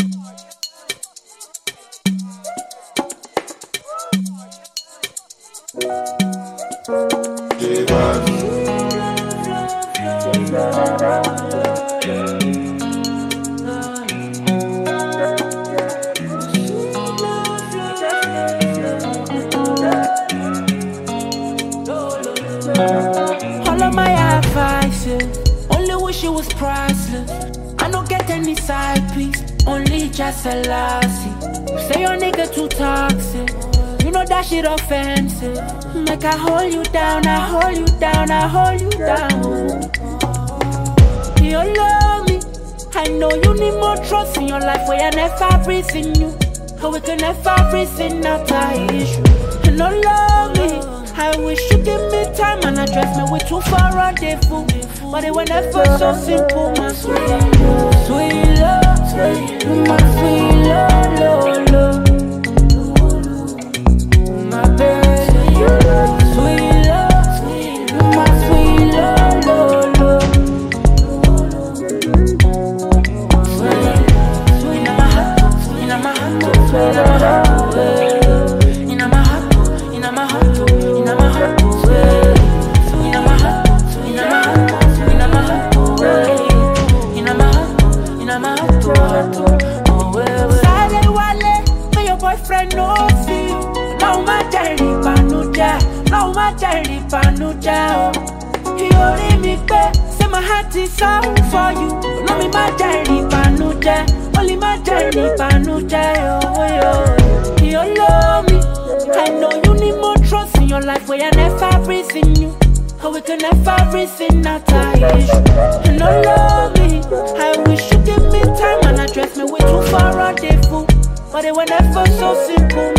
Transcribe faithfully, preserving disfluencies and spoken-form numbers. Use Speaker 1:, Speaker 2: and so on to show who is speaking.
Speaker 1: All of my advices, only wish it was priceless. I don't get any side piece, only just a lassie. Say your nigga too toxic, you know that shit offensive. Make I hold you down, I hold you down, I hold you down. You love me, I know you need more trust in your life. Where I never breathe in you, so we can never breathe in out our issue. You don't love me, I wish you give me time and address me with too far rendezvous. But it was never so simple, my sweet love, sweet love, sweet, my sweet love, love, love. My baby, sweet love, sweet love, sweet, my sweet love, love, love. Sweet, sweet in my heart, sweet in my heart, sweet in my heart. Boyfriend no see, no matter the panuja, no matter the panuja. He only me pay, say my heart is out for you. No me matter the panuja, only matter the panuja. Oh yo, you love me, I know you need more trust in your life. Where I never breathe in you, so we can never breathe in our issue. You don't love me, I wish you give me time and address me with too far rendezvous. But it was never so simple.